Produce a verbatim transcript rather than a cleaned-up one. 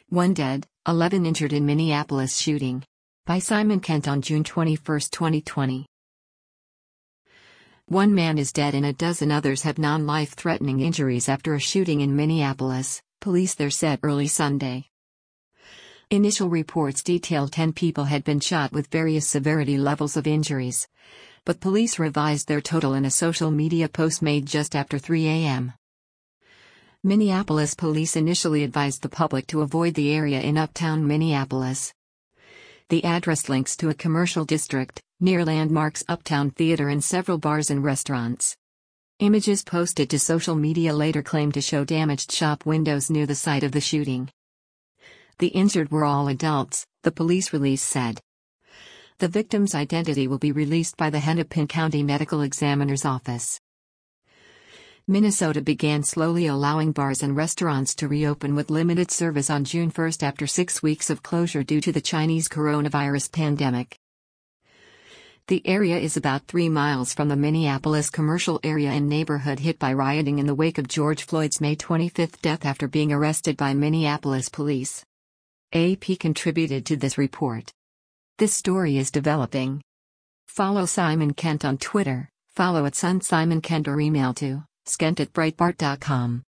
One dead, eleven injured in Minneapolis shooting. By Simon Kent on June twenty-first, twenty twenty. One man is dead and a dozen others have non-life-threatening injuries after a shooting in Minneapolis, police there said early Sunday. Initial reports detailed ten people had been shot with various severity levels of injuries, but police revised their total in a social media post made just after three a m Minneapolis police initially advised the public to avoid the area in uptown Minneapolis. The address links to a commercial district, near landmarks Uptown Theater and several bars and restaurants. Images posted to social media later claimed to show damaged shop windows near the site of the shooting. The injured were all adults, the police release said. The victim's identity will be released by the Hennepin County Medical Examiner's Office. Minnesota began slowly allowing bars and restaurants to reopen with limited service on June first after six weeks of closure due to the Chinese coronavirus pandemic. The area is about three miles from the Minneapolis commercial area and neighborhood hit by rioting in the wake of George Floyd's May twenty-fifth death after being arrested by Minneapolis police. A P contributed to this report. This story is developing. Follow Simon Kent on Twitter, follow at Sun Simon Kent or email to skent at breitbart dot com.